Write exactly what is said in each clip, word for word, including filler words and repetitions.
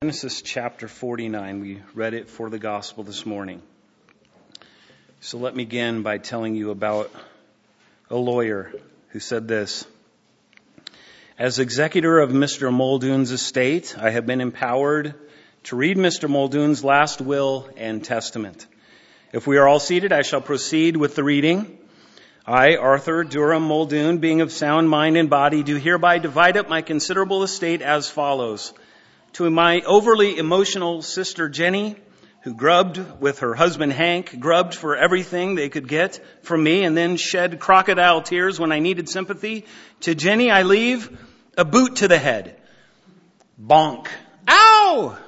Genesis chapter forty-nine. We read it for the gospel this morning. So let me begin by telling you about a lawyer who said this. As executor of Mister Muldoon's estate, I have been empowered to read Mister Muldoon's last will and testament. If we are all seated, I shall proceed with the reading. I, Arthur Durham Muldoon, being of sound mind and body, do hereby divide up my considerable estate as follows. To my overly emotional sister Jenny, who grubbed with her husband Hank, grubbed for everything they could get from me, and then shed crocodile tears when I needed sympathy. To Jenny I leave a boot to the head. Bonk. Ow!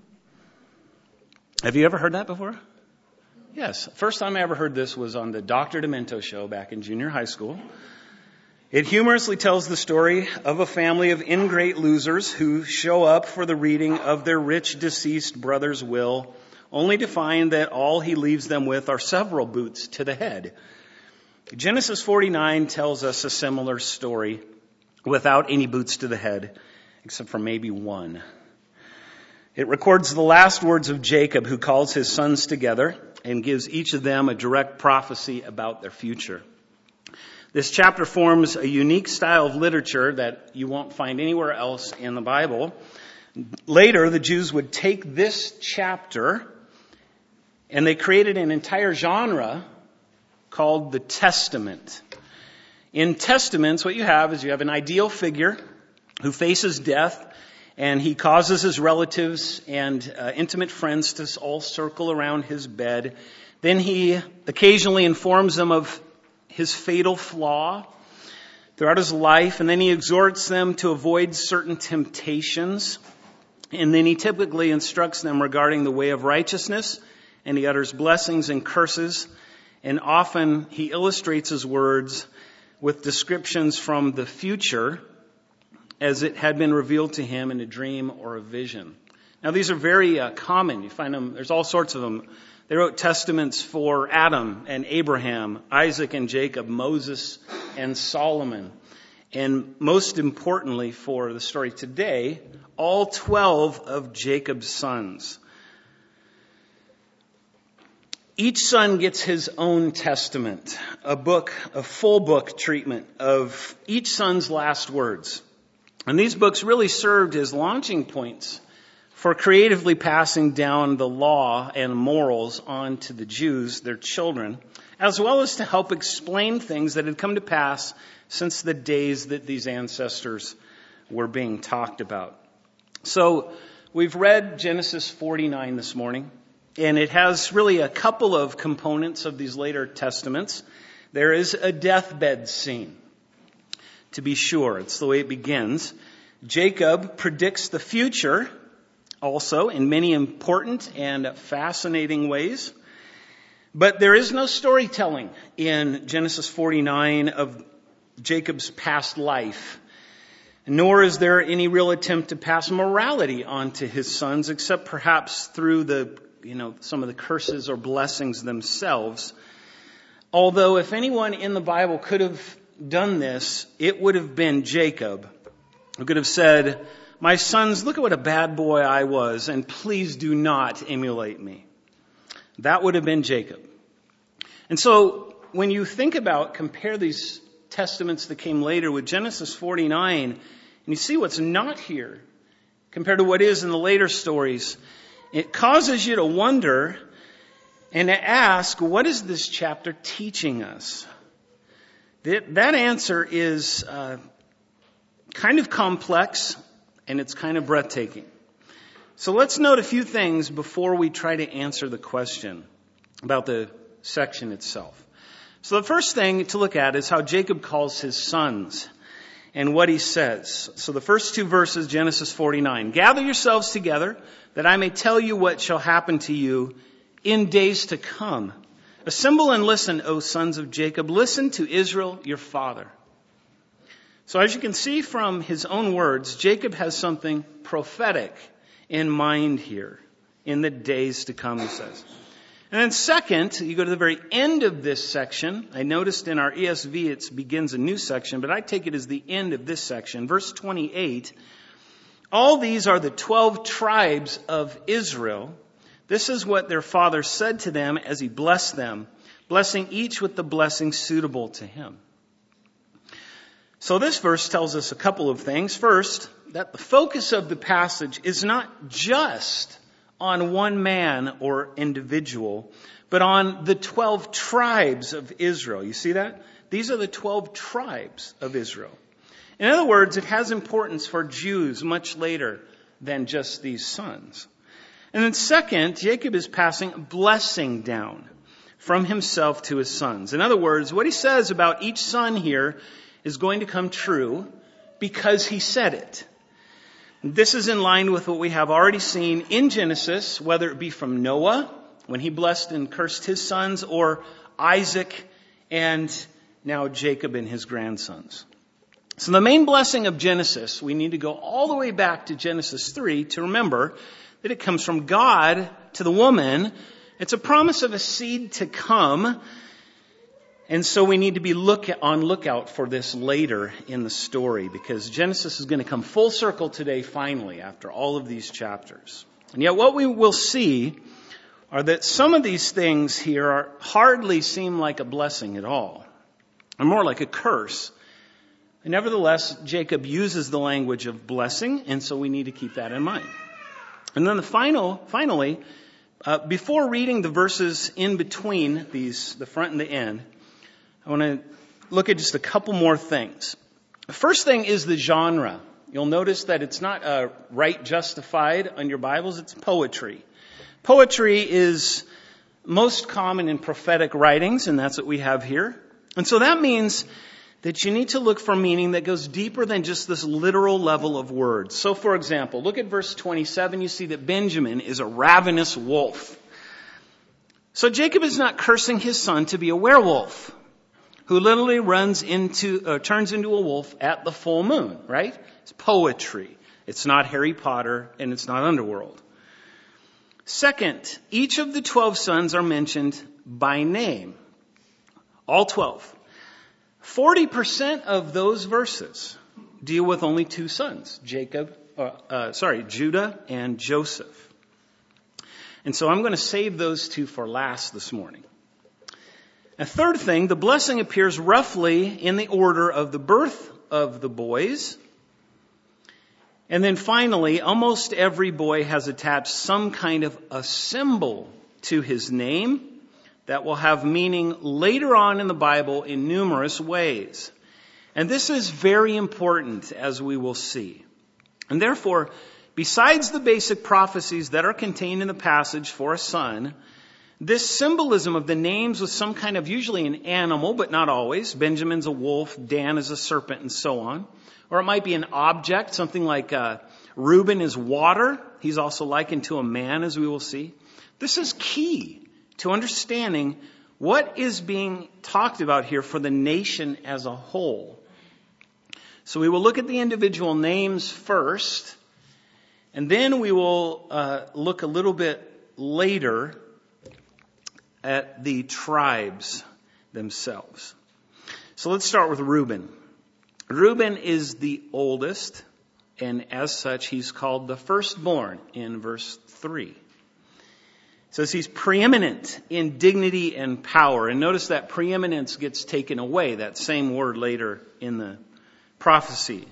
Have you ever heard that before? Yes. First time I ever heard this was on the Doctor Demento show back in junior high school. It humorously tells the story of a family of ingrate losers who show up for the reading of their rich deceased brother's will, only to find that all he leaves them with are several boots to the head. Genesis forty-nine tells us a similar story without any boots to the head, except for maybe one. It records the last words of Jacob, who calls his sons together and gives each of them a direct prophecy about their future. This chapter forms a unique style of literature that you won't find anywhere else in the Bible. Later, the Jews would take this chapter and they created an entire genre called the Testament. In Testaments, what you have is you have an ideal figure who faces death, and he causes his relatives and uh, intimate friends to all circle around his bed. Then he occasionally informs them of his fatal flaw throughout his life, and then he exhorts them to avoid certain temptations. And then he typically instructs them regarding the way of righteousness, and he utters blessings and curses. And often he illustrates his words with descriptions from the future as it had been revealed to him in a dream or a vision. Now, these are very uh, common. You find them, there's all sorts of them. They wrote testaments for Adam and Abraham, Isaac and Jacob, Moses and Solomon. And most importantly for the story today, all twelve of Jacob's sons. Each son gets his own testament, a book, a full book treatment of each son's last words. And these books really served as launching points for creatively passing down the law and morals on to the Jews, their children, as well as to help explain things that had come to pass since the days that these ancestors were being talked about. So we've read Genesis forty-nine this morning, and it has really a couple of components of these later testaments. There is a deathbed scene. To be sure, it's the way it begins. Jacob predicts the future also in many important and fascinating ways. But there is no storytelling in Genesis forty-nine of Jacob's past life, nor is there any real attempt to pass morality on to his sons, except perhaps through the, you know, some of the curses or blessings themselves. Although if anyone in the Bible could have done this, it would have been Jacob, who could have said, "My sons, look at what a bad boy I was, and please do not emulate me." That would have been Jacob. And so when you think about, compare these testaments that came later with Genesis forty-nine, and you see what's not here compared to what is in the later stories, it causes you to wonder and to ask, what is this chapter teaching us? That answer is uh, kind of complex, and it's kind of breathtaking. So let's note a few things before we try to answer the question about the section itself. So the first thing to look at is how Jacob calls his sons and what he says. So the first two verses, Genesis forty-nine. "Gather yourselves together, that I may tell you what shall happen to you in days to come. Assemble and listen, O sons of Jacob. Listen to Israel, your father." So as you can see from his own words, Jacob has something prophetic in mind here. In the days to come, he says. And then second, you go to the very end of this section. I noticed in our E S V it begins a new section, but I take it as the end of this section. Verse twenty-eight. All these are the twelve tribes of Israel. This is what their father said to them as he blessed them, blessing each with the blessing suitable to him. So this verse tells us a couple of things. First, that the focus of the passage is not just on one man or individual, but on the twelve tribes of Israel. You see that? These are the twelve tribes of Israel. In other words, it has importance for Jews much later than just these sons. And then second, Jacob is passing a blessing down from himself to his sons. In other words, what he says about each son here is going to come true because he said it. This is in line with what we have already seen in Genesis, whether it be from Noah, when he blessed and cursed his sons, or Isaac and now Jacob and his grandsons. So the main blessing of Genesis, we need to go all the way back to Genesis three to remember that it comes from God to the woman. It's a promise of a seed to come. And so we need to be look on lookout for this later in the story, because Genesis is going to come full circle today finally after all of these chapters. And yet what we will see are that some of these things here are hardly seem like a blessing at all, or more like a curse. And nevertheless, Jacob uses the language of blessing, and so we need to keep that in mind. And then the final, finally, uh, before reading the verses in between these, the front and the end, I want to look at just a couple more things. The first thing is the genre. You'll notice that it's not uh, right justified on your Bibles, it's poetry. Poetry is most common in prophetic writings, and that's what we have here. And so that means that you need to look for meaning that goes deeper than just this literal level of words. So for example, look at verse twenty-seven. You see that Benjamin is a ravenous wolf. So Jacob is not cursing his son to be a werewolf who literally runs into, uh, turns into a wolf at the full moon, right? It's poetry. It's not Harry Potter and it's not Underworld. Second, each of the twelve sons are mentioned by name. All twelve. forty percent of those verses deal with only two sons, Jacob, uh, uh, sorry, Judah and Joseph. And so I'm going to save those two for last this morning. A third thing, the blessing appears roughly in the order of the birth of the boys. And then finally, almost every boy has attached some kind of a symbol to his name that will have meaning later on in the Bible in numerous ways. And this is very important, as we will see. And therefore, besides the basic prophecies that are contained in the passage for a son, this symbolism of the names with some kind of, usually an animal, but not always. Benjamin's a wolf, Dan is a serpent, and so on. Or it might be an object, something like uh, Reuben is water. He's also likened to a man, as we will see. This is key to understanding what is being talked about here for the nation as a whole. So we will look at the individual names first, and then we will uh, look a little bit later at the tribes themselves. So let's start with Reuben. Reuben is the oldest, and as such, he's called the firstborn in verse three. It says he's preeminent in dignity and power. And notice that preeminence gets taken away, that same word later in the prophecy.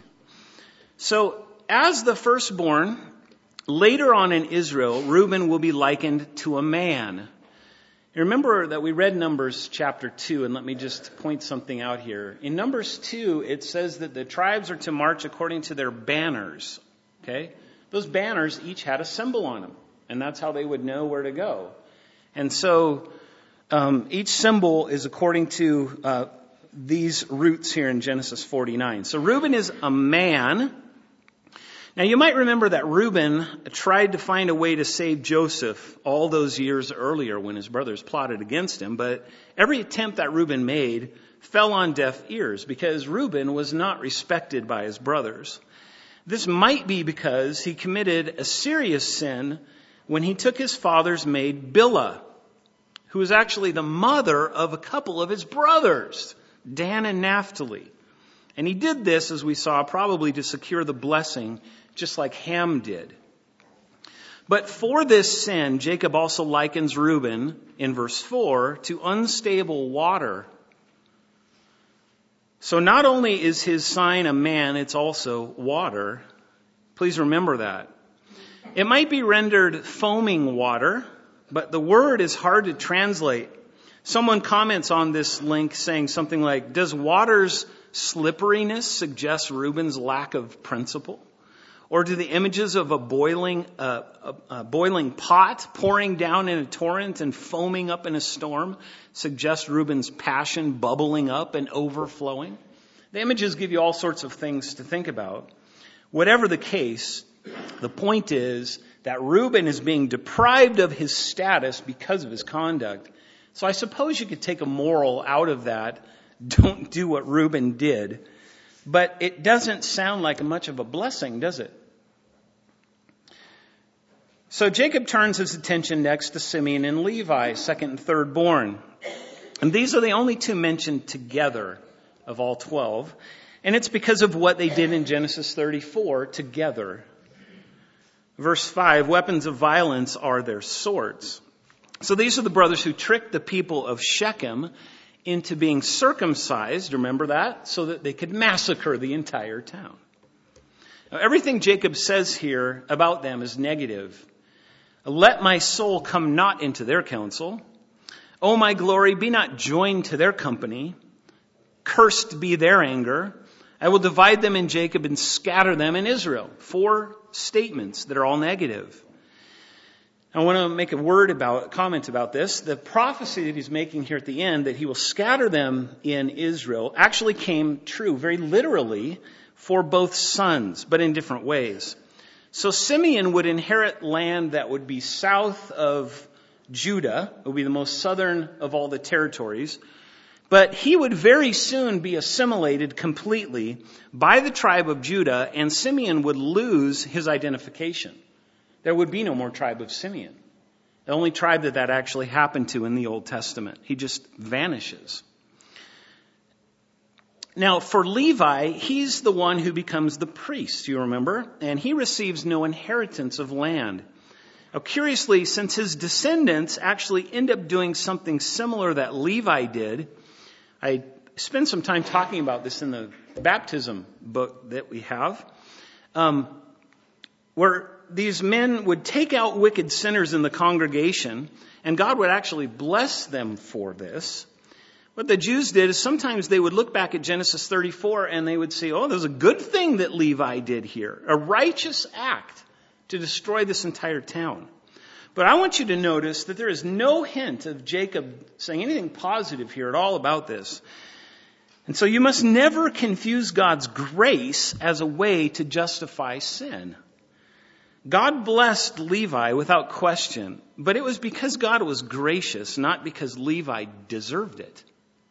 So as the firstborn, later on in Israel, Reuben will be likened to a man. You remember that we read Numbers chapter two, and let me just point something out here. In Numbers two, it says that the tribes are to march according to their banners. Okay? Those banners each had a symbol on them, and that's how they would know where to go. And so um, each symbol is according to uh, these roots here in Genesis forty-nine. So Reuben is a man. Now you might remember that Reuben tried to find a way to save Joseph all those years earlier when his brothers plotted against him, but every attempt that Reuben made fell on deaf ears because Reuben was not respected by his brothers. This might be because he committed a serious sin when he took his father's maid Bilhah, who was actually the mother of a couple of his brothers, Dan and Naphtali. And he did this, as we saw, probably to secure the blessing just like Ham did. But for this sin, Jacob also likens Reuben, in verse four, to unstable water. So not only is his sign a man, it's also water. Please remember that. It might be rendered foaming water, but the word is hard to translate. Someone comments on this link saying something like, does water's slipperiness suggest Reuben's lack of principle? Or do the images of a boiling, uh, a, a boiling pot pouring down in a torrent and foaming up in a storm suggest Reuben's passion bubbling up and overflowing? The images give you all sorts of things to think about. Whatever the case, the point is that Reuben is being deprived of his status because of his conduct. So I suppose you could take a moral out of that. Don't do what Reuben did. But it doesn't sound like much of a blessing, does it? So Jacob turns his attention next to Simeon and Levi, second and third born. And these are the only two mentioned together of all twelve. And it's because of what they did in Genesis thirty-four together. Verse five, weapons of violence are their swords. So these are the brothers who tricked the people of Shechem into being circumcised, remember that, so that they could massacre the entire town. Now, everything Jacob says here about them is negative. Let my soul come not into their counsel. O my glory, be not joined to their company. Cursed be their anger. I will divide them in Jacob and scatter them in Israel. Four statements that are all negative. I want to make a word about, comment about this. The prophecy that he's making here at the end, that he will scatter them in Israel, actually came true very literally for both sons, but in different ways. So Simeon would inherit land that would be south of Judah. It would be the most southern of all the territories. But he would very soon be assimilated completely by the tribe of Judah, and Simeon would lose his identification. There would be no more tribe of Simeon. The only tribe that that actually happened to in the Old Testament. He just vanishes. Now, for Levi, he's the one who becomes the priest, you remember? And he receives no inheritance of land. Now, curiously, since his descendants actually end up doing something similar that Levi did, I spent some time talking about this in the baptism book that we have, um, where these men would take out wicked sinners in the congregation, and God would actually bless them for this. What the Jews did is sometimes they would look back at Genesis thirty-four and they would say, oh, there's a good thing that Levi did here. A righteous act to destroy this entire town. But I want you to notice that there is no hint of Jacob saying anything positive here at all about this. And so you must never confuse God's grace as a way to justify sin. God blessed Levi without question, but it was because God was gracious, not because Levi deserved it.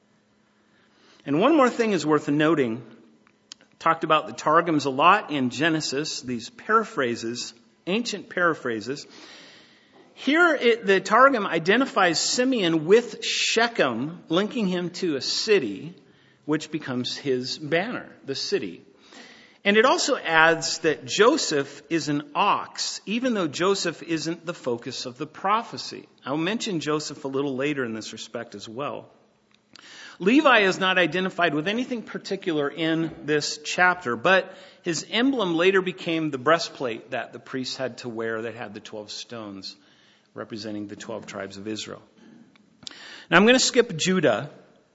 And one more thing is worth noting. Talked about the Targums a lot in Genesis, these paraphrases, ancient paraphrases. Here it, the Targum identifies Simeon with Shechem, linking him to a city, which becomes his banner, the city. And it also adds that Joseph is an ox, even though Joseph isn't the focus of the prophecy. I'll mention Joseph a little later in this respect as well. Levi is not identified with anything particular in this chapter, but his emblem later became the breastplate that the priests had to wear that had the twelve stones representing the twelve tribes of Israel. Now I'm going to skip Judah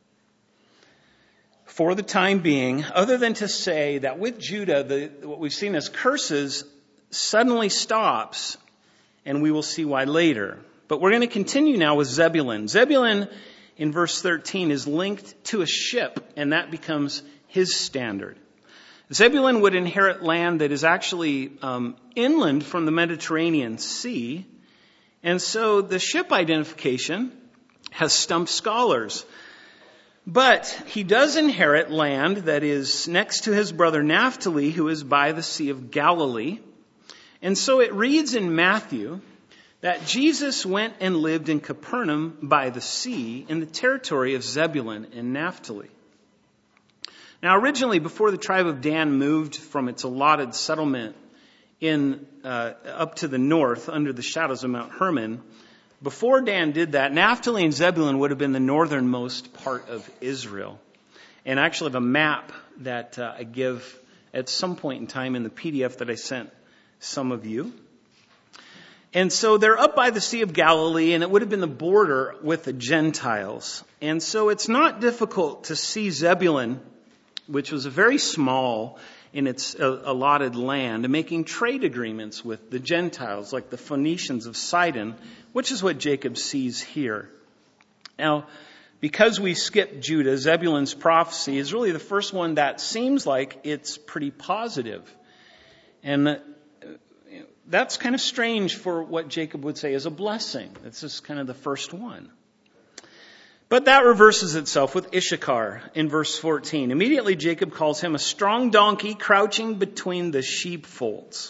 for the time being, other than to say that with Judah, the, what we've seen as curses suddenly stops, and we will see why later. But we're going to continue now with Zebulun. Zebulun, in verse thirteen, is linked to a ship, and that becomes his standard. Zebulun would inherit land that is actually um, inland from the Mediterranean Sea, and so the ship identification has stumped scholars. But he does inherit land that is next to his brother Naphtali, who is by the Sea of Galilee. And so it reads in Matthew that Jesus went and lived in Capernaum by the sea in the territory of Zebulun and Naphtali. Now originally, before the tribe of Dan moved from its allotted settlement in uh, up to the north under the shadows of Mount Hermon. Before Dan did that, Naphtali and Zebulun would have been the northernmost part of Israel. And I actually have a map that uh, I give at some point in time in the P D F that I sent some of you. And so they're up by the Sea of Galilee, and it would have been the border with the Gentiles. And so it's not difficult to see Zebulun, which was very small in its uh, allotted land, making trade agreements with the Gentiles, like the Phoenicians of Sidon, which is what Jacob sees here. Now, because we skipped Judah, Zebulun's prophecy is really the first one that seems like it's pretty positive. And uh, that's kind of strange for what Jacob would say is a blessing. This is kind of the first one. But that reverses itself with Issachar in verse fourteen. Immediately Jacob calls him a strong donkey crouching between the sheepfolds.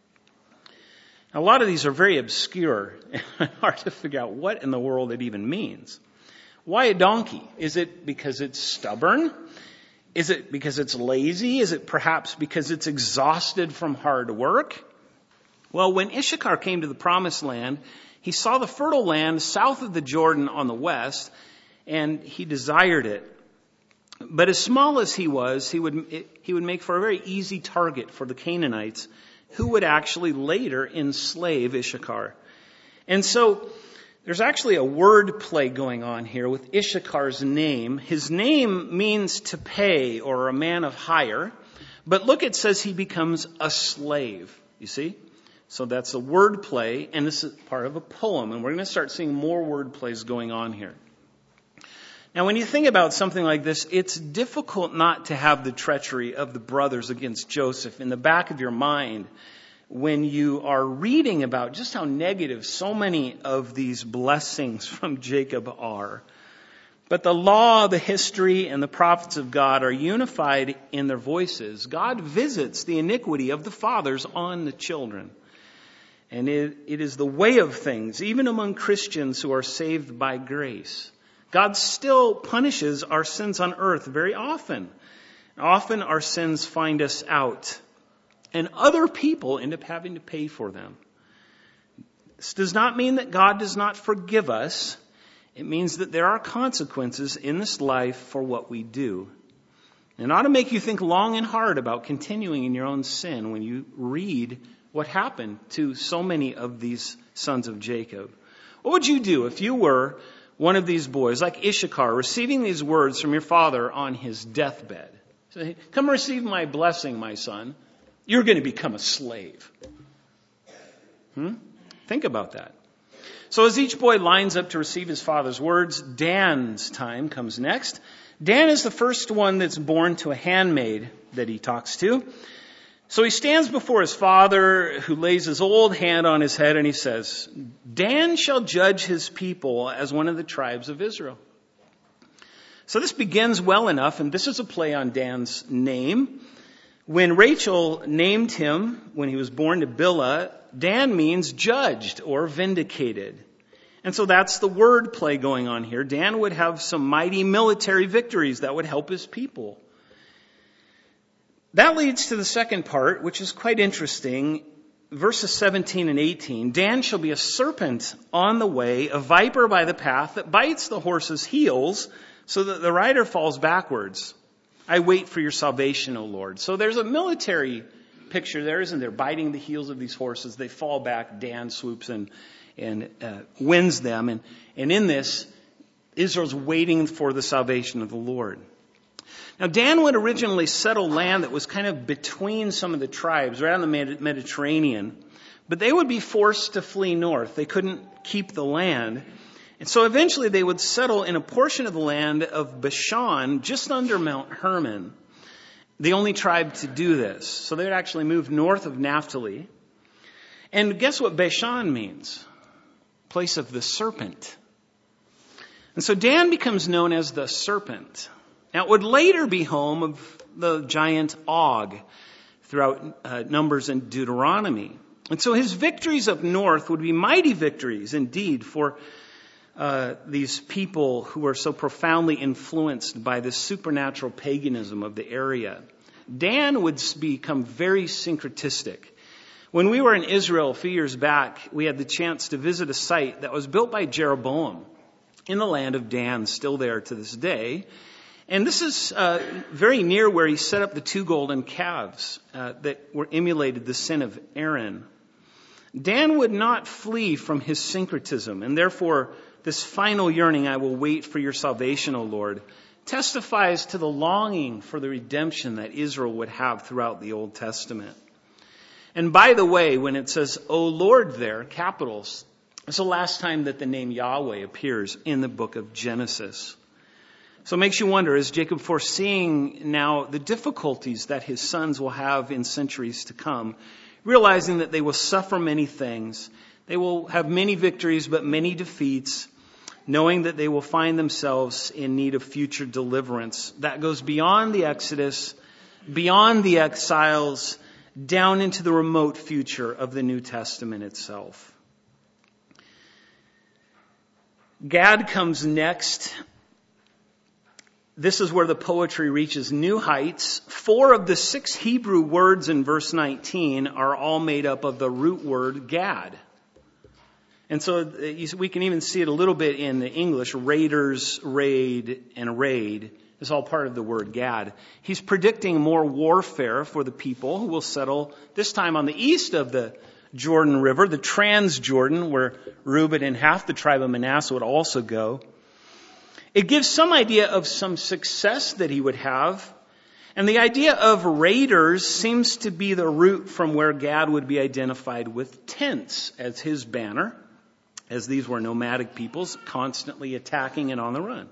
Now, a lot of these are very obscure and hard to figure out what in the world it even means. Why a donkey? Is it because it's stubborn? Is it because it's lazy? Is it perhaps because it's exhausted from hard work? Well, when Issachar came to the promised land, he saw the fertile land south of the Jordan on the west, and he desired it. But as small as he was, he would, he would make for a very easy target for the Canaanites, who would actually later enslave Issachar. And so there's actually a word play going on here with Issachar's name. His name means to pay or a man of hire. But look, it says he becomes a slave. You see? So that's a word play, and this is part of a poem. And we're going to start seeing more word plays going on here. Now, when you think about something like this, it's difficult not to have the treachery of the brothers against Joseph in the back of your mind when you are reading about just how negative so many of these blessings from Jacob are. But the law, the history, and the prophets of God are unified in their voices. God visits the iniquity of the fathers on the children. And it, it is the way of things, even among Christians who are saved by grace. God still punishes our sins on earth very often. Often our sins find us out, and other people end up having to pay for them. This does not mean that God does not forgive us. It means that there are consequences in this life for what we do. And it ought to make you think long and hard about continuing in your own sin when you read what happened to so many of these sons of Jacob. What would you do if you were one of these boys, like Issachar, receiving these words from your father on his deathbed? Say, come receive my blessing, my son. You're going to become a slave. Hmm? Think about that. So as each boy lines up to receive his father's words, Dan's time comes next. Dan is the first one that's born to a handmaid that he talks to. So he stands before his father, who lays his old hand on his head, and he says, Dan shall judge his people as one of the tribes of Israel. So this begins well enough, and this is a play on Dan's name. When Rachel named him, when he was born to Bilhah, Dan means judged or vindicated. And so that's the word play going on here. Dan would have some mighty military victories that would help his people. That leads to the second part, which is quite interesting. Verses seventeen and eighteen. Dan shall be a serpent on the way, a viper by the path that bites the horse's heels so that the rider falls backwards. I wait for your salvation, O Lord. So there's a military picture there, isn't there? Biting the heels of these horses. They fall back. Dan swoops in and uh, wins them. And, and in this, Israel's waiting for the salvation of the Lord. Now, Dan would originally settle land that was kind of between some of the tribes, right on the Mediterranean. But they would be forced to flee north. They couldn't keep the land. And so eventually they would settle in a portion of the land of Bashan, just under Mount Hermon. The only tribe to do this. So they would actually move north of Naphtali. And guess what Bashan means? Place of the serpent. And so Dan becomes known as the serpent. Now, it would later be home of the giant Og throughout uh, Numbers and Deuteronomy. And so his victories up north would be mighty victories indeed for uh, these people who are so profoundly influenced by the supernatural paganism of the area. Dan would become very syncretistic. When we were in Israel a few years back, we had the chance to visit a site that was built by Jeroboam in the land of Dan, still there to this day. And this is uh, very near where he set up the two golden calves uh, that were emulated the sin of Aaron. Dan would not flee from his syncretism, and therefore this final yearning, I will wait for your salvation, O Lord, testifies to the longing for the redemption that Israel would have throughout the Old Testament. And by the way, when it says, O Lord there, capitals, it's the last time that the name Yahweh appears in the book of Genesis. So it makes you wonder, is Jacob foreseeing now the difficulties that his sons will have in centuries to come, realizing that they will suffer many things, they will have many victories but many defeats, knowing that they will find themselves in need of future deliverance that goes beyond the Exodus, beyond the exiles, down into the remote future of the New Testament itself. Gad comes next. This is where the poetry reaches new heights. Four of the six Hebrew words in verse nineteen are all made up of the root word Gad. And so we can even see it a little bit in the English. Raiders, raid, and raid is all part of the word Gad. He's predicting more warfare for the people who will settle this time on the east of the Jordan River, the Transjordan, where Reuben and half the tribe of Manasseh would also go. It gives some idea of some success that he would have. And the idea of raiders seems to be the root from where Gad would be identified with tents as his banner, as these were nomadic peoples constantly attacking and on the run.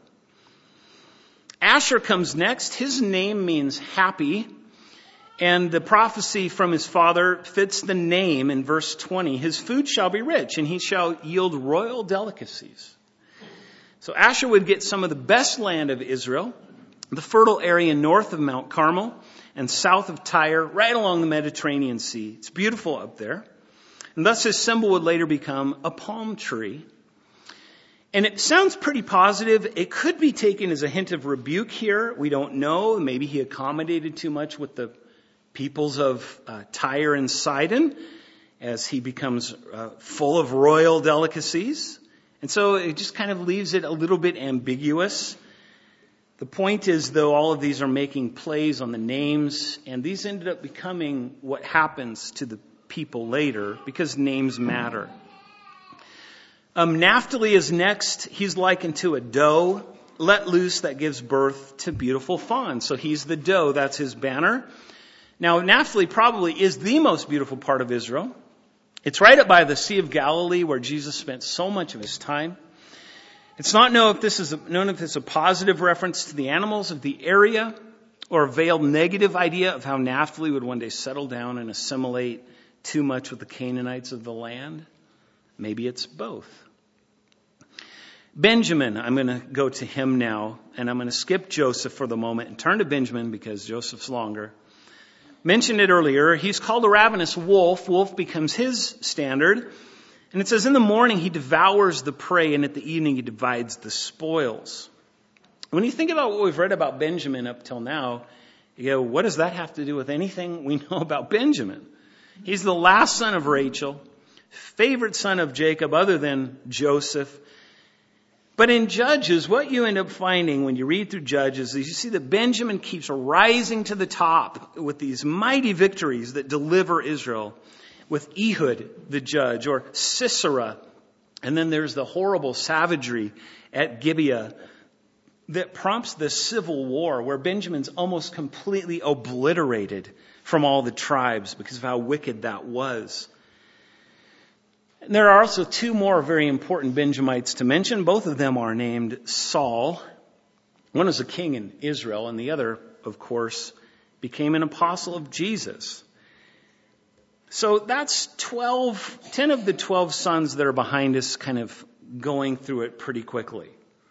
Asher comes next. His name means happy. And the prophecy from his father fits the name in verse twenty. His food shall be rich, and he shall yield royal delicacies. So Asher would get some of the best land of Israel, the fertile area north of Mount Carmel and south of Tyre, right along the Mediterranean Sea. It's beautiful up there. And thus his symbol would later become a palm tree. And it sounds pretty positive. It could be taken as a hint of rebuke here. We don't know. Maybe he accommodated too much with the peoples of uh, Tyre and Sidon as he becomes uh, full of royal delicacies. And so it just kind of leaves it a little bit ambiguous. The point is, though, all of these are making plays on the names, and these ended up becoming what happens to the people later because names matter. Um, Naphtali is next. He's likened to a doe let loose that gives birth to beautiful fawns. So he's the doe. That's his banner. Now, Naphtali probably is the most beautiful part of Israel. It's right up by the Sea of Galilee where Jesus spent so much of his time. It's not known if this is a, known if it's a positive reference to the animals of the area or a veiled negative idea of how Naphtali would one day settle down and assimilate too much with the Canaanites of the land. Maybe it's both. Benjamin, I'm going to go to him now, and I'm going to skip Joseph for the moment and turn to Benjamin because Joseph's longer. Mentioned it earlier. He's called a ravenous wolf. Wolf becomes his standard. And it says, in the morning he devours the prey, and at the evening he divides the spoils. When you think about what we've read about Benjamin up till now, you go, what does that have to do with anything we know about Benjamin? He's the last son of Rachel, favorite son of Jacob other than Joseph. But in Judges, what you end up finding when you read through Judges is you see that Benjamin keeps rising to the top with these mighty victories that deliver Israel, with Ehud, the judge, or Sisera. And then there's the horrible savagery at Gibeah that prompts the civil war where Benjamin's almost completely obliterated from all the tribes because of how wicked that was. And there are also two more very important Benjamites to mention. Both of them are named Saul. One is a king in Israel, and the other, of course, became an apostle of Jesus. So that's twelve, ten of the twelve sons that are behind us, kind of going through it pretty quickly.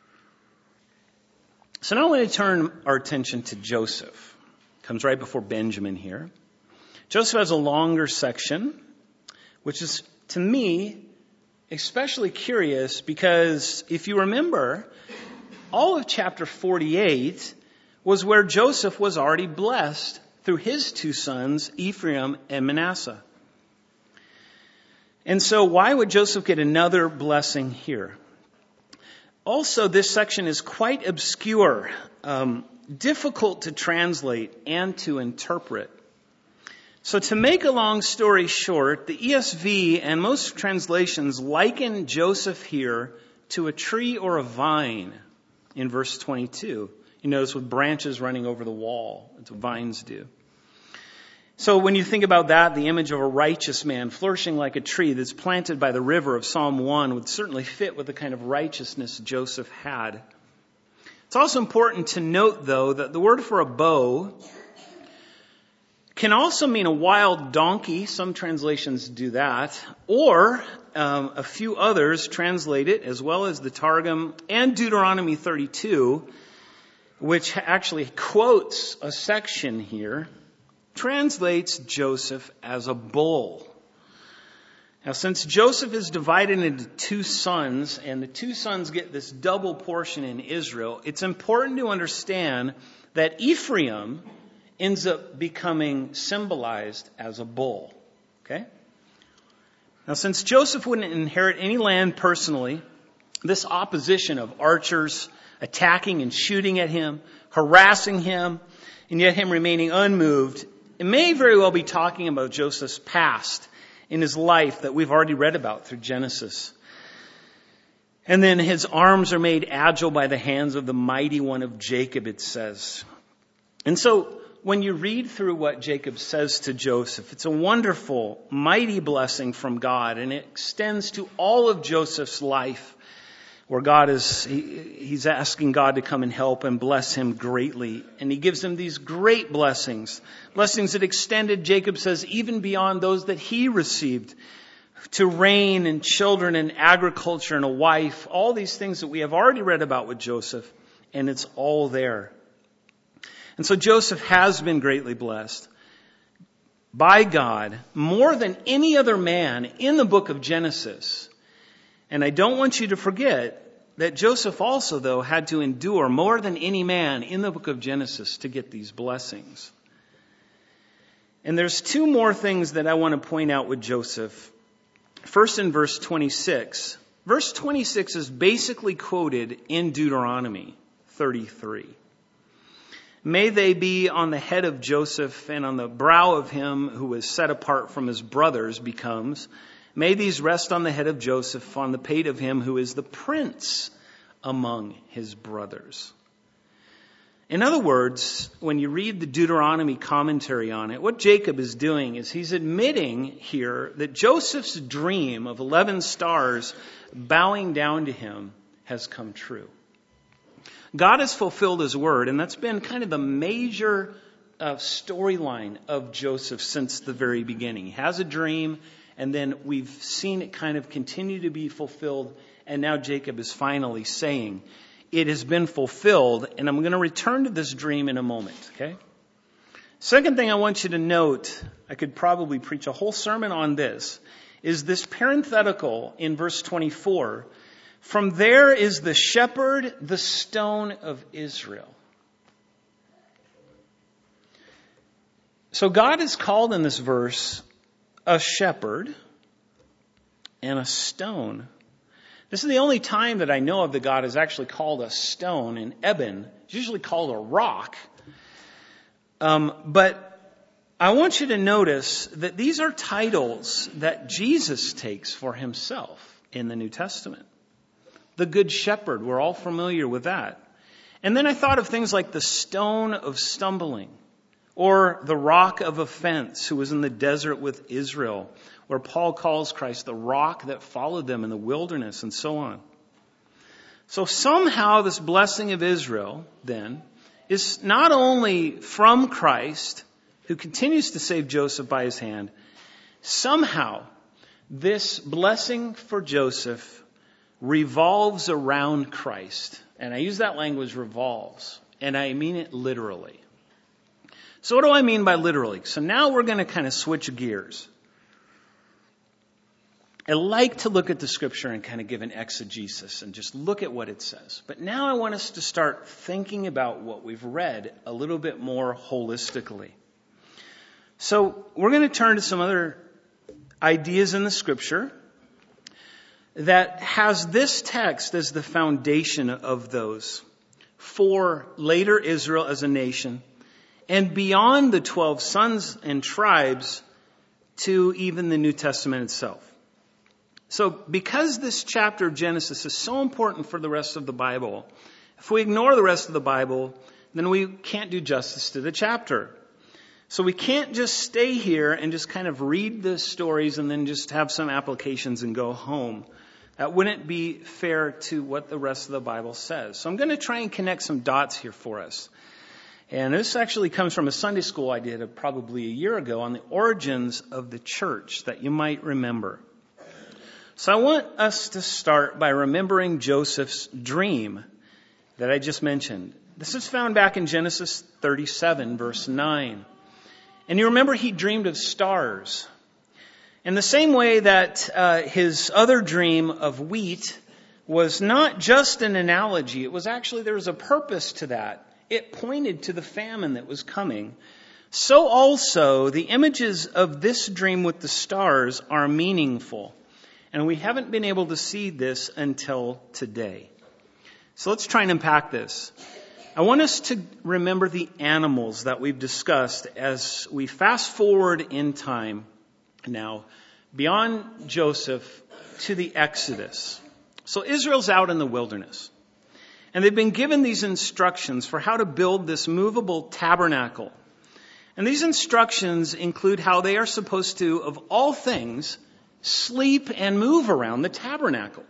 So now I want to turn our attention to Joseph. Comes right before Benjamin here. Joseph has a longer section, which is, to me, especially curious because if you remember, all of chapter forty-eight was where Joseph was already blessed through his two sons, Ephraim and Manasseh. And so why would Joseph get another blessing here? Also, this section is quite obscure, um, difficult to translate and to interpret. So to make a long story short, the E S V and most translations liken Joseph here to a tree or a vine in verse twenty-two. You notice with branches running over the wall. That's what vines do. So when you think about that, the image of a righteous man flourishing like a tree that's planted by the river of Psalm one would certainly fit with the kind of righteousness Joseph had. It's also important to note, though, that the word for a bow can also mean a wild donkey. Some translations do that. Or um, a few others translate it, as well as the Targum and Deuteronomy thirty-two, which actually quotes a section here, translates Joseph as a bull. Now, since Joseph is divided into two sons, and the two sons get this double portion in Israel, it's important to understand that Ephraim ends up becoming symbolized as a bull. Okay? Now, since Joseph wouldn't inherit any land personally, this opposition of archers attacking and shooting at him, harassing him, and yet him remaining unmoved, it may very well be talking about Joseph's past in his life that we've already read about through Genesis. And then his arms are made agile by the hands of the mighty one of Jacob, it says. And so when you read through what Jacob says to Joseph, it's a wonderful, mighty blessing from God, and it extends to all of Joseph's life, where God is, he, he's asking God to come and help and bless him greatly. And he gives him these great blessings. Blessings that extended, Jacob says, even beyond those that he received. To rain and children and agriculture and a wife. All these things that we have already read about with Joseph. And it's all there. And so Joseph has been greatly blessed by God more than any other man in the book of Genesis. And I don't want you to forget that Joseph also, though, had to endure more than any man in the book of Genesis to get these blessings. And there's two more things that I want to point out with Joseph. First, in verse twenty-six. Verse twenty-six is basically quoted in Deuteronomy thirty-three. May they be on the head of Joseph and on the brow of him who was set apart from his brothers becomes, may these rest on the head of Joseph, on the pate of him who is the prince among his brothers. In other words, when you read the Deuteronomy commentary on it, what Jacob is doing is he's admitting here that Joseph's dream of eleven stars bowing down to him has come true. God has fulfilled his word, and that's been kind of the major uh, storyline of Joseph since the very beginning. He has a dream, and then we've seen it kind of continue to be fulfilled, and now Jacob is finally saying, it has been fulfilled, and I'm going to return to this dream in a moment, okay? Second thing I want you to note, I could probably preach a whole sermon on this, is this parenthetical in verse twenty-four. From there is the shepherd, the stone of Israel. So God is called in this verse a shepherd and a stone. This is the only time that I know of that God is actually called a stone. In Eben, it's usually called a rock. Um, but I want you to notice that these are titles that Jesus takes for himself in the New Testament. The Good Shepherd, we're all familiar with that. And then I thought of things like the stone of stumbling, or the rock of offense, who was in the desert with Israel, where Paul calls Christ the rock that followed them in the wilderness, and so on. So somehow this blessing of Israel, then, is not only from Christ, who continues to save Joseph by his hand, somehow this blessing for Joseph revolves around Christ. And I use that language, revolves, and I mean it literally. So what do I mean by literally? So now we're going to kind of switch gears. I like to look at the scripture and kind of give an exegesis and just look at what it says. But now I want us to start thinking about what we've read a little bit more holistically. So we're going to turn to some other ideas in the Scripture that has this text as the foundation of those for later Israel as a nation, and beyond the twelve sons and tribes to even the New Testament itself. So because this chapter of Genesis is so important for the rest of the Bible, if we ignore the rest of the Bible, then we can't do justice to the chapter. So we can't just stay here and just kind of read the stories and then just have some applications and go home. That wouldn't be fair to what the rest of the Bible says. So I'm going to try and connect some dots here for us. And this actually comes from a Sunday school I did probably a year ago on the origins of the church that you might remember. So I want us to start by remembering Joseph's dream that I just mentioned. This is found back in Genesis thirty-seven, verse nine. And you remember he dreamed of stars. In the same way that uh, his other dream of wheat was not just an analogy, it was actually, there was a purpose to that. It pointed to the famine that was coming. So also, the images of this dream with the stars are meaningful. And we haven't been able to see this until today. So let's try and unpack this. I want us to remember the animals that we've discussed as we fast forward in time now beyond Joseph to the Exodus. So Israel's out in the wilderness. And they've been given these instructions for how to build this movable tabernacle. And these instructions include how they are supposed to, of all things, sleep and move around the tabernacle.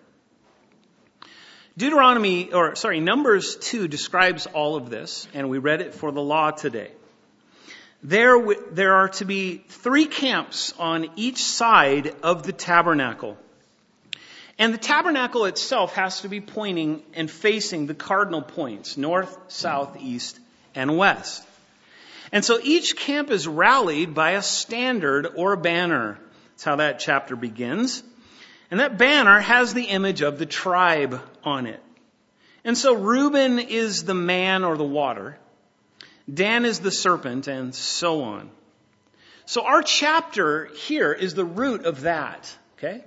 Deuteronomy, or sorry, Numbers two describes all of this, and we read it for the law today. There, there are to be three camps on each side of the tabernacle. And the tabernacle itself has to be pointing and facing the cardinal points, north, south, east, and west. And so each camp is rallied by a standard or a banner. That's how that chapter begins. And that banner has the image of the tribe on it. And so Reuben is the man or the water. Dan is the serpent, and so on. So our chapter here is the root of that. Okay?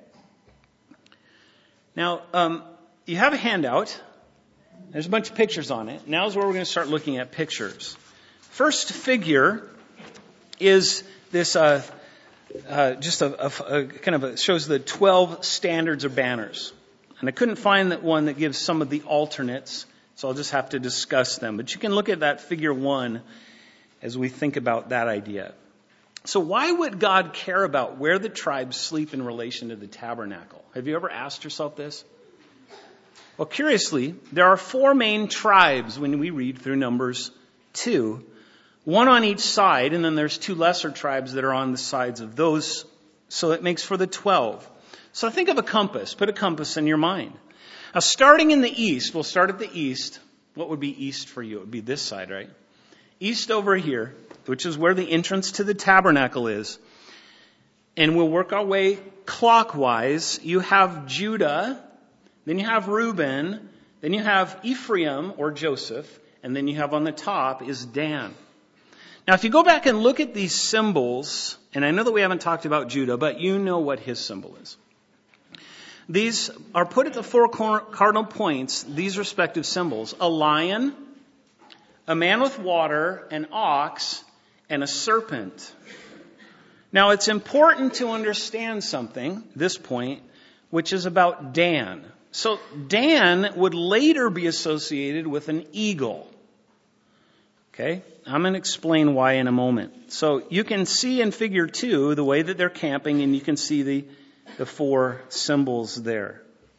Now, um, you have a handout. There's a bunch of pictures on it. Now's where we're going to start looking at pictures. First figure is this, uh, uh, just a, a, a kind of a, shows the twelve standards or banners. And I couldn't find that one that gives some of the alternates, so I'll just have to discuss them. But you can look at that figure one as we think about that idea. So why would God care about where the tribes sleep in relation to the tabernacle? Have you ever asked yourself this? Well, curiously, there are four main tribes when we read through Numbers two. One on each side, and then there's two lesser tribes that are on the sides of those. So it makes for the twelve. So think of a compass. Put a compass in your mind. Now, starting in the east, we'll start at the east. What would be east for you? It would be this side, right? East over here, which is where the entrance to the tabernacle is. And we'll work our way clockwise. You have Judah, then you have Reuben, then you have Ephraim or Joseph, and then you have on the top is Dan. Now, if you go back and look at these symbols, and I know that we haven't talked about Judah, but you know what his symbol is. These are put at the four cardinal points, these respective symbols. A lion, a man with water, an ox, and a serpent. Now, it's important to understand something, this point, which is about Dan. So Dan would later be associated with an eagle. Okay? I'm going to explain why in a moment. So you can see in figure two the way that they're camping, and you can see the, the four symbols there.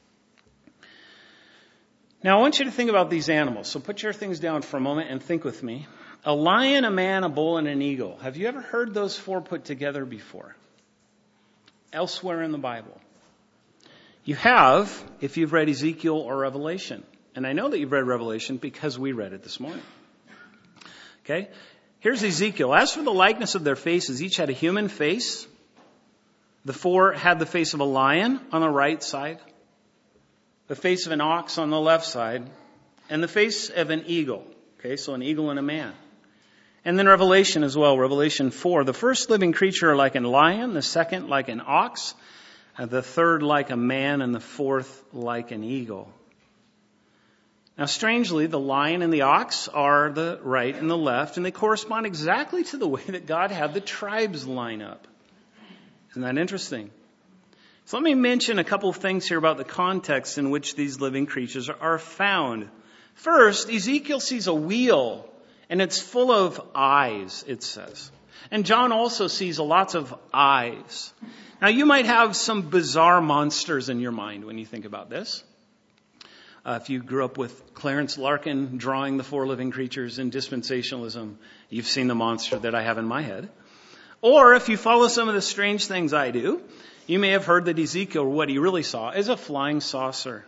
Now I want you to think about these animals. So put your things down for a moment and think with me. A lion, a man, a bull, and an eagle. Have you ever heard those four put together before? Elsewhere in the Bible. You have, if you've read Ezekiel or Revelation. And I know that you've read Revelation because we read it this morning. Okay? Here's Ezekiel. As for the likeness of their faces, each had a human face. The four had the face of a lion on the right side, the face of an ox on the left side, and the face of an eagle. Okay, so an eagle and a man. And then Revelation as well, Revelation four. The first living creature like a lion, the second like an ox, and the third like a man, and the fourth like an eagle. Now, strangely, the lion and the ox are the right and the left, and they correspond exactly to the way that God had the tribes line up. Isn't that interesting? So let me mention a couple of things here about the context in which these living creatures are found. First, Ezekiel sees a wheel, and it's full of eyes, it says. And John also sees lots of eyes. Now, you might have some bizarre monsters in your mind when you think about this. Uh, if you grew up with Clarence Larkin drawing the four living creatures in dispensationalism, you've seen the monster that I have in my head. Or if you follow some of the strange things I do, you may have heard that Ezekiel, what he really saw, is a flying saucer.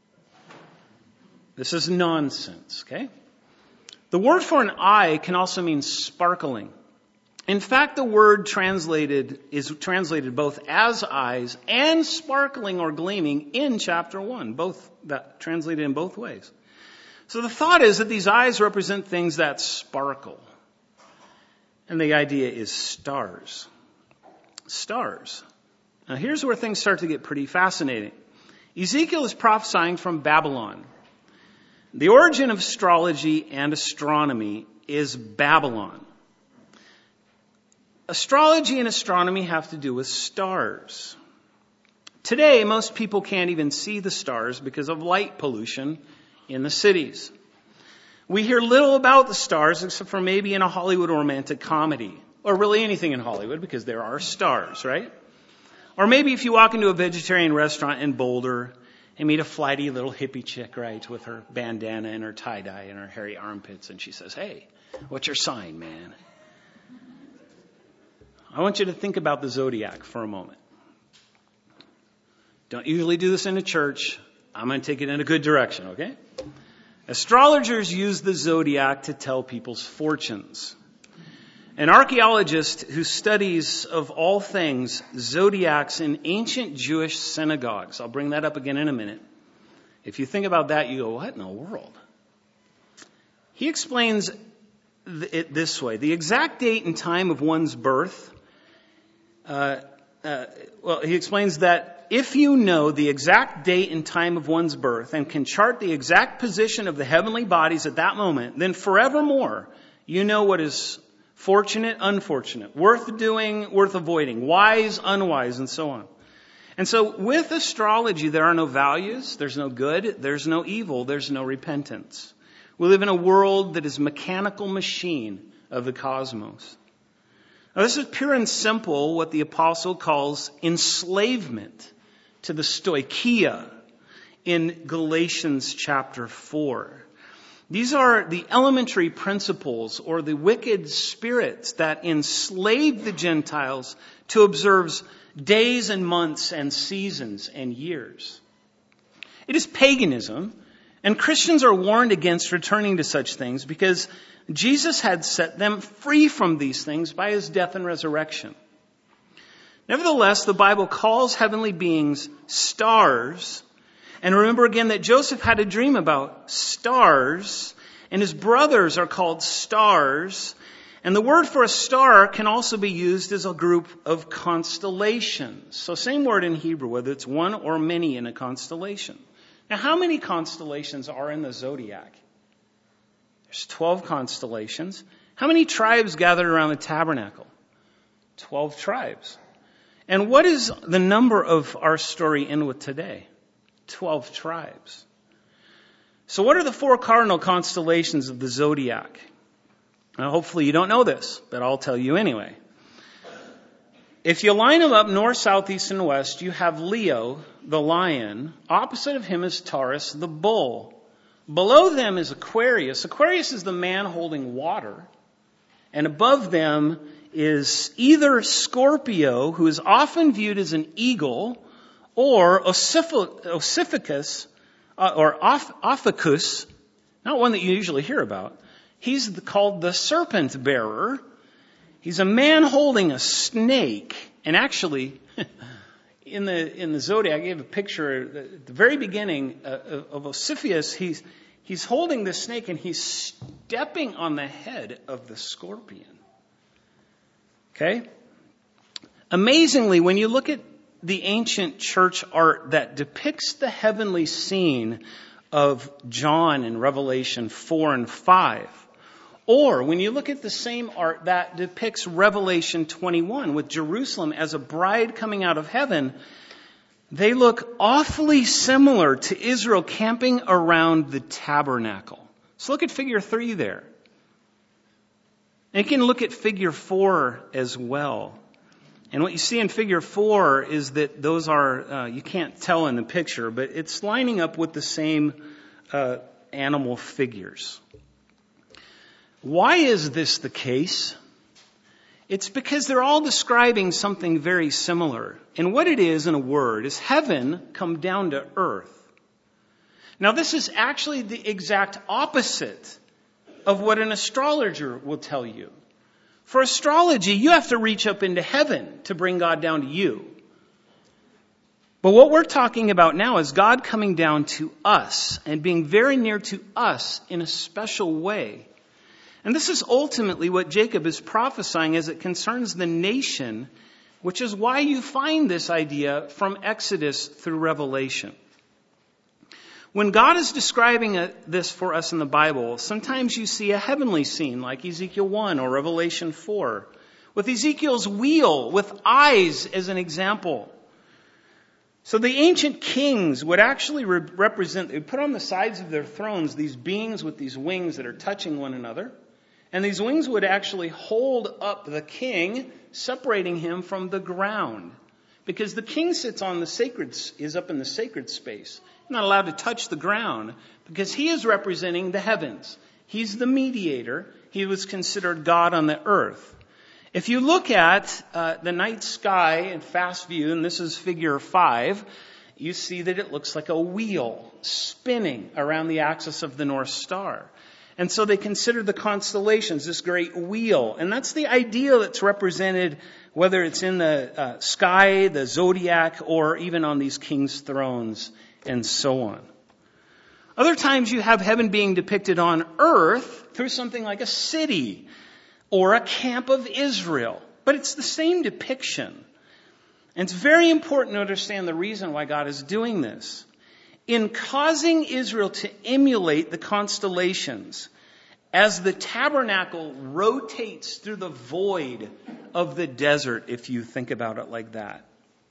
This is nonsense, okay? The word for an eye can also mean sparkling. In fact, the word translated is translated both as eyes and sparkling or gleaming in chapter one, both that translated in both ways. So the thought is that these eyes represent things that sparkle. And the idea is stars. Stars. Now here's where things start to get pretty fascinating. Ezekiel is prophesying from Babylon. The origin of astrology and astronomy is Babylon. Astrology and astronomy have to do with stars. Today, most people can't even see the stars because of light pollution in the cities. We hear little about the stars except for maybe in a Hollywood romantic comedy, or really anything in Hollywood because there are stars, right? Or maybe if you walk into a vegetarian restaurant in Boulder and meet a flighty little hippie chick, right, with her bandana and her tie-dye and her hairy armpits, and she says, "Hey, what's your sign, man?" I want you to think about the zodiac for a moment. Don't usually do this in a church. I'm going to take it in a good direction, okay? Astrologers use the zodiac to tell people's fortunes. An archaeologist who studies, of all things, zodiacs in ancient Jewish synagogues. I'll bring that up again in a minute. If you think about that, you go, what in the world? He explains it this way. The exact date and time of one's birth, uh, uh, well, he explains that if you know the exact date and time of one's birth and can chart the exact position of the heavenly bodies at that moment, then forevermore you know what is fortunate, unfortunate, worth doing, worth avoiding, wise, unwise, and so on. And so with astrology, there are no values, there's no good, there's no evil, there's no repentance. We live in a world that is a mechanical machine of the cosmos. Now, this is pure and simple what the apostle calls enslavement to the stoicheia in Galatians chapter four. These are the elementary principles or the wicked spirits that enslaved the Gentiles to observe days and months and seasons and years. It is paganism, and Christians are warned against returning to such things because Jesus had set them free from these things by his death and resurrection. Nevertheless, the Bible calls heavenly beings stars. And remember again that Joseph had a dream about stars, and his brothers are called stars. And the word for a star can also be used as a group of constellations. So same word in Hebrew, whether it's one or many in a constellation. Now, how many constellations are in the zodiac? There's twelve constellations. How many tribes gathered around the tabernacle? Twelve tribes. And what is the number of our story end with today? Twelve tribes. So what are the four cardinal constellations of the zodiac? Now, hopefully you don't know this, but I'll tell you anyway. If you line them up north, south, east, and west, you have Leo, the lion. Opposite of him is Taurus, the bull. Below them is Aquarius. Aquarius is the man holding water. And above them is either Scorpio, who is often viewed as an eagle, or Ossificus, uh, or Ophiuchus, not one that you usually hear about. He's the, called the serpent bearer. He's a man holding a snake. And actually, in the in the zodiac, I gave a picture at the very beginning uh, of Ossificus. He's He's holding the snake and he's stepping on the head of the scorpion. Okay? Amazingly, when you look at the ancient church art that depicts the heavenly scene of John in Revelation four and five, or when you look at the same art that depicts Revelation twenty-one with Jerusalem as a bride coming out of heaven, they look awfully similar to Israel camping around the tabernacle. So look at figure three there. And you can look at figure four as well. And what you see in figure four is that those are, uh, you can't tell in the picture, but it's lining up with the same uh, animal figures. Why is this the case? It's because they're all describing something very similar. And what it is, in a word, is heaven come down to earth. Now, this is actually the exact opposite of what an astrologer will tell you. For astrology, you have to reach up into heaven to bring God down to you. But what we're talking about now is God coming down to us and being very near to us in a special way. And this is ultimately what Jacob is prophesying as it concerns the nation, which is why you find this idea from Exodus through Revelation. When God is describing a, this for us in the Bible, sometimes you see a heavenly scene like Ezekiel one or Revelation four, with Ezekiel's wheel with eyes as an example. So the ancient kings would actually re- represent, they would put on the sides of their thrones these beings with these wings that are touching one another. And these wings would actually hold up the king, separating him from the ground. Because the king sits on the sacred, is up in the sacred space. He's not allowed to touch the ground because he is representing the heavens. He's the mediator. He was considered God on the earth. If you look at uh, the night sky in fast view, and this is figure five, you see that it looks like a wheel spinning around the axis of the North Star. And so they consider the constellations, this great wheel. And that's the idea that's represented, whether it's in the uh, sky, the zodiac, or even on these kings' thrones, and so on. Other times you have heaven being depicted on earth through something like a city or a camp of Israel. But it's the same depiction. And it's very important to understand the reason why God is doing this. In causing Israel to emulate the constellations, as the tabernacle rotates through the void of the desert, if you think about it like that,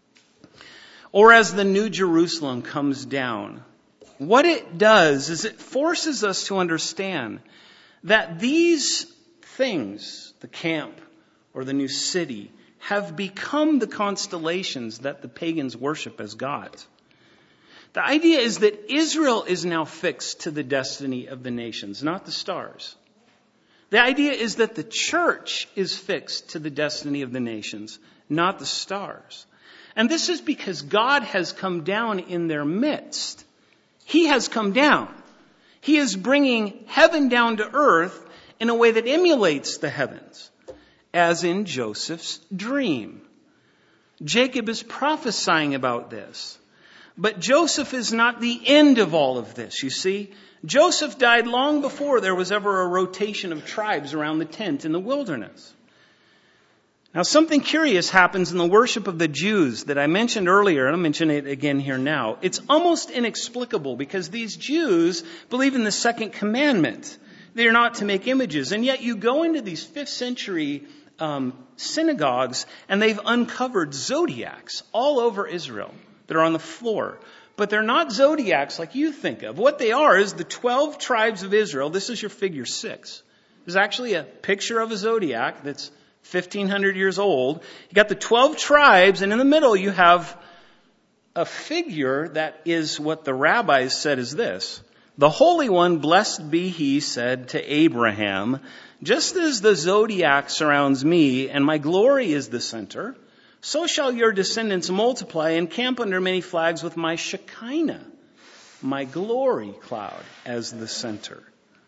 or as the New Jerusalem comes down, what it does is it forces us to understand that these things, the camp or the new city, have become the constellations that the pagans worship as gods. The idea is that Israel is now fixed to the destiny of the nations, not the stars. The idea is that the church is fixed to the destiny of the nations, not the stars. And this is because God has come down in their midst. He has come down. He is bringing heaven down to earth in a way that emulates the heavens, as in Joseph's dream. Jacob is prophesying about this. But Joseph is not the end of all of this, you see. Joseph died long before there was ever a rotation of tribes around the tent in the wilderness. Now, something curious happens in the worship of the Jews that I mentioned earlier, and I'll mention it again here now. It's almost inexplicable because these Jews believe in the second commandment. They are not to make images. And yet you go into these fifth century um, synagogues and they've uncovered zodiacs all over Israel that are on the floor. But they're not zodiacs like you think of. What they are is the twelve tribes of Israel. This is your figure six. There's actually a picture of a zodiac that's fifteen hundred years old. You got the twelve tribes, and in the middle you have a figure that is what the rabbis said is this. The Holy One, blessed be He, said to Abraham, just as the zodiac surrounds me and my glory is the center, so shall your descendants multiply and camp under many flags with my Shekinah, my glory cloud, as the center.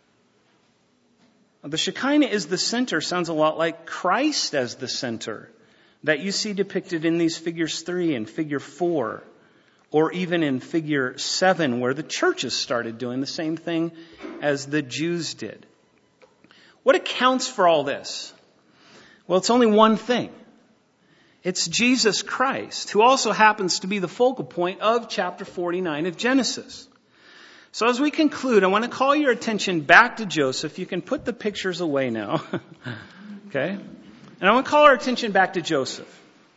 The Shekinah is the center sounds a lot like Christ as the center that you see depicted in these figures three and figure four. or even in figure seven, where the churches started doing the same thing as the Jews did. What accounts for all this? Well, it's only one thing. It's Jesus Christ, who also happens to be the focal point of chapter forty-nine of Genesis. So as we conclude, I want to call your attention back to Joseph. You can put the pictures away now. Okay? And I want to call our attention back to Joseph.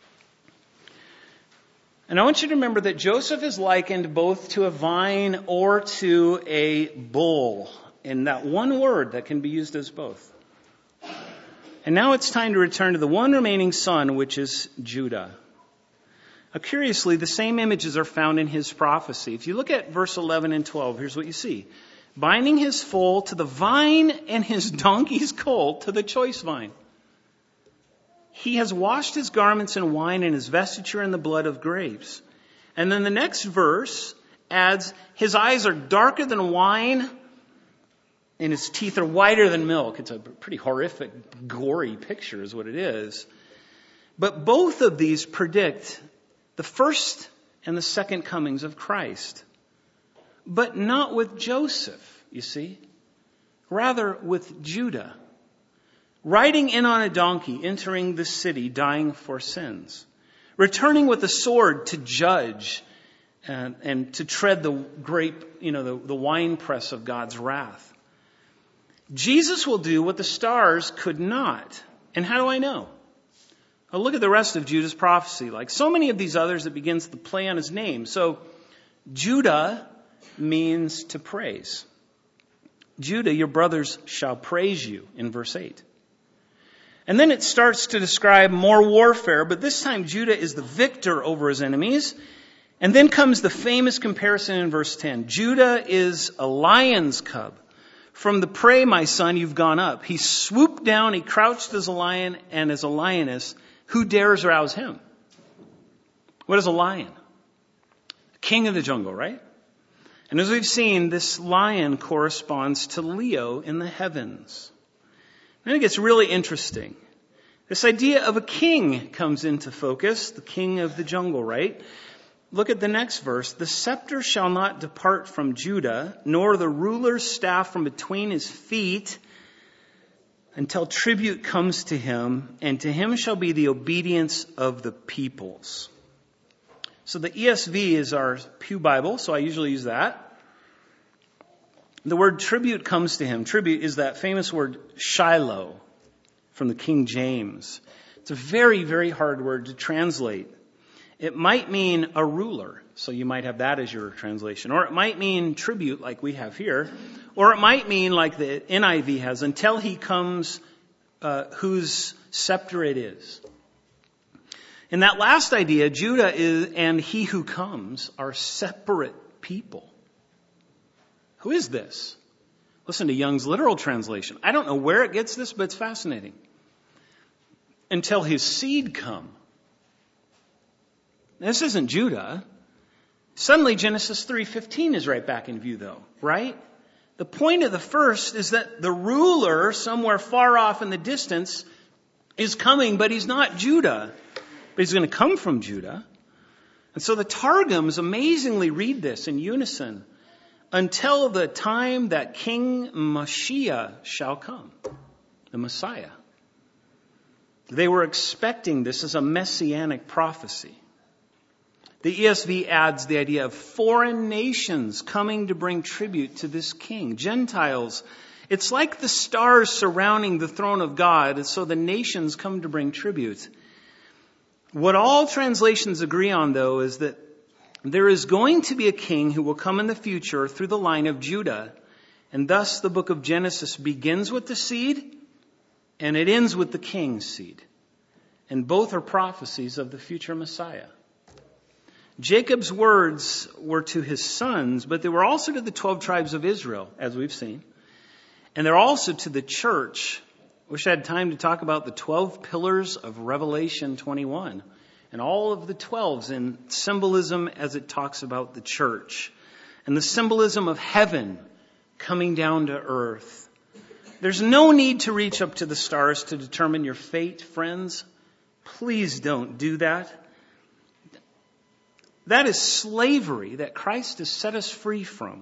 And I want you to remember that Joseph is likened both to a vine or to a bull, in that one word that can be used as both. And now it's time to return to the one remaining son, which is Judah. Now, curiously, the same images are found in his prophecy. If you look at verse eleven and twelve, here's what you see. Binding his foal to the vine and his donkey's colt to the choice vine. He has washed his garments in wine and his vesture in the blood of grapes. And then the next verse adds, his eyes are darker than wine and his teeth are whiter than milk. It's a pretty horrific, gory picture is what it is. But both of these predict the first and the second comings of Christ. But not with Joseph, you see. Rather with Judah. Riding in on a donkey, entering the city, dying for sins. Returning with a sword to judge and, and to tread the grape, you know, the, the winepress of God's wrath. Jesus will do what the stars could not. And how do I know? Well, look at the rest of Judah's prophecy. Like so many of these others, it begins to play on his name. So Judah means to praise. Judah, your brothers shall praise you, in verse eight. And then it starts to describe more warfare, but this time Judah is the victor over his enemies. And then comes the famous comparison in verse ten. Judah is a lion's cub. From the prey, my son, you've gone up. He swooped down, he crouched as a lion and as a lioness. Who dares rouse him? What is a lion? King of the jungle, right? And as we've seen, this lion corresponds to Leo in the heavens. Then it gets really interesting. This idea of a king comes into focus, the king of the jungle, right? Look at the next verse. The scepter shall not depart from Judah, nor the ruler's staff from between his feet, until tribute comes to him, and to him shall be the obedience of the peoples. So the E S V is our Pew Bible, so I usually use that. The word tribute comes to him. Tribute is that famous word Shiloh from the King James. It's a very, very hard word to translate. It might mean a ruler, so you might have that as your translation. Or it might mean tribute, like we have here. Or it might mean, like the N I V has, until he comes uh, whose scepter it is. In that last idea, Judah is, and he who comes are separate people. Who is this? Listen to Young's literal translation. I don't know where it gets this, but it's fascinating. Until his seed come. This isn't Judah. Suddenly Genesis three fifteen is right back in view though, right? The point of the first is that the ruler somewhere far off in the distance is coming, but he's not Judah. But he's going to come from Judah. And so the Targums amazingly read this in unison. Until the time that King Mashiach shall come. The Messiah. They were expecting this as a messianic prophecy. The E S V adds the idea of foreign nations coming to bring tribute to this king. Gentiles. It's like the stars surrounding the throne of God, and so the nations come to bring tribute. What all translations agree on, though, is that there is going to be a king who will come in the future through the line of Judah. And thus the book of Genesis begins with the seed, and it ends with the king's seed. And both are prophecies of the future Messiah. Jacob's words were to his sons, but they were also to the twelve tribes of Israel, as we've seen. And they're also to the church. Wish I had time to talk about the twelve pillars of Revelation twenty-one. And all of the twelves in symbolism as it talks about the church. And the symbolism of heaven coming down to earth. There's no need to reach up to the stars to determine your fate, friends. Please don't do that. That is slavery that Christ has set us free from.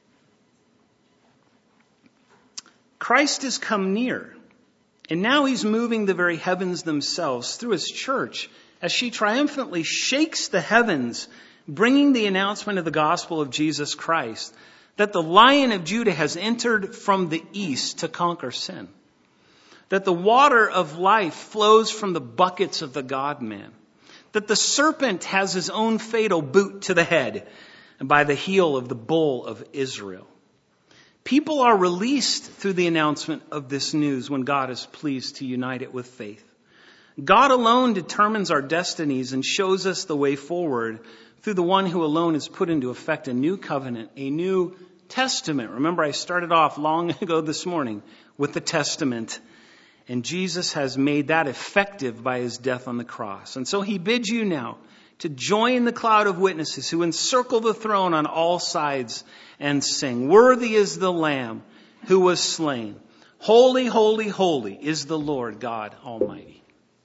Christ has come near, and now he's moving the very heavens themselves through his church as she triumphantly shakes the heavens, bringing the announcement of the gospel of Jesus Christ, that the Lion of Judah has entered from the east to conquer sin, that the water of life flows from the buckets of the God-man, that the serpent has his own fatal boot to the head and by the heel of the bull of Israel. People are released through the announcement of this news when God is pleased to unite it with faith. God alone determines our destinies and shows us the way forward through the one who alone has put into effect a new covenant, a new testament. Remember, I started off long ago this morning with the testament, and Jesus has made that effective by his death on the cross. And so he bids you now to join the cloud of witnesses who encircle the throne on all sides and sing, "Worthy is the Lamb who was slain. Holy, holy, holy is the Lord God Almighty."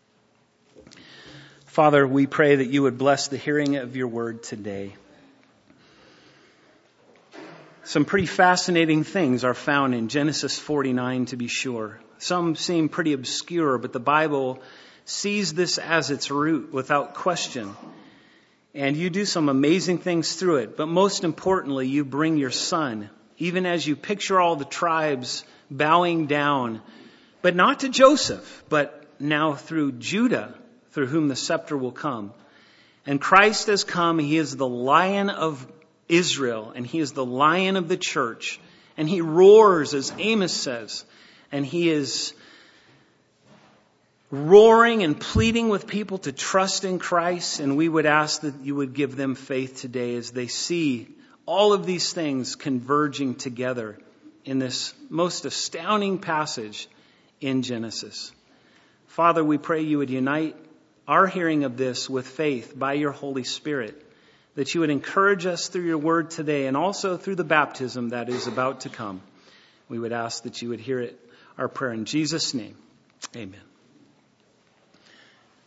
Father, we pray that you would bless the hearing of your word today. Some pretty fascinating things are found in Genesis forty-nine, to be sure. Some seem pretty obscure, but the Bible sees this as its root without question. And you do some amazing things through it. But most importantly, you bring your Son, even as you picture all the tribes bowing down, but not to Joseph, but now through Judah, through whom the scepter will come. And Christ has come. He is the Lion of Israel, and he is the Lion of the church. And he roars, as Amos says, and he is roaring and pleading with people to trust in Christ. And we would ask that you would give them faith today as they see all of these things converging together in this most astounding passage in Genesis. Father, we pray you would unite our hearing of this with faith by your Holy Spirit, that you would encourage us through your word today and also through the baptism that is about to come. We would ask that you would hear it, our prayer in Jesus' name. Amen.